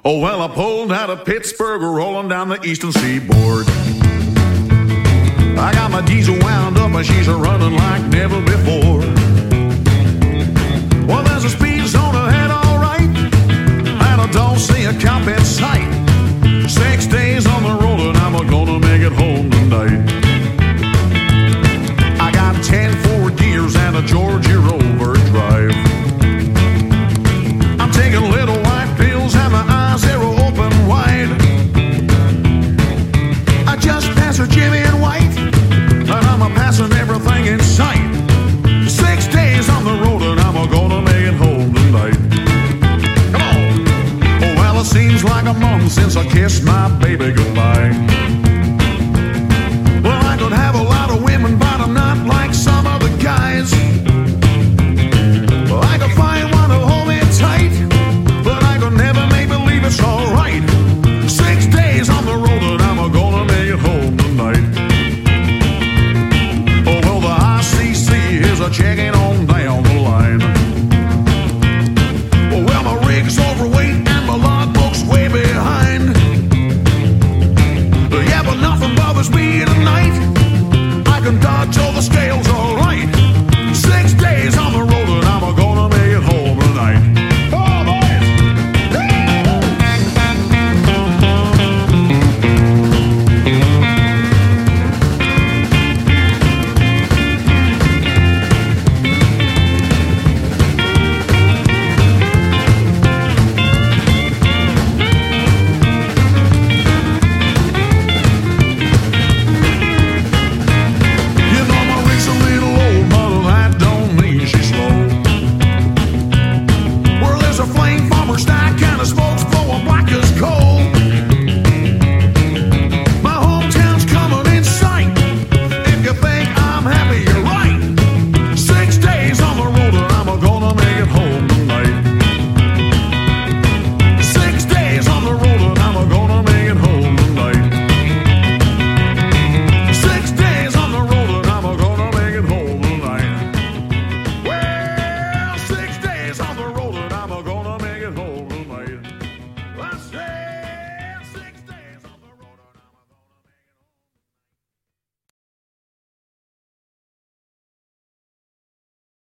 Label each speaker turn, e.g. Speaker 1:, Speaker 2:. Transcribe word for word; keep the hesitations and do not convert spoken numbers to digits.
Speaker 1: Oh, well, I pulled out of Pittsburgh, rolling down the eastern seaboard. I got my diesel wound up and she's a running like never before. Well, there's a speed zone ahead, all right, and I don't see a cop in sight. Six days on the road and I'm gonna make it home tonight. I got ten Ford gears and a Georgia overdrive. I'm taking little white pills and my eyes are open wide. I just passed her Jimmy and White, and I'm a passing everything in sight. Six days on the road and I'm gonna make it home tonight. Come on. Oh, well, it seems like a month since I kissed my baby goodbye.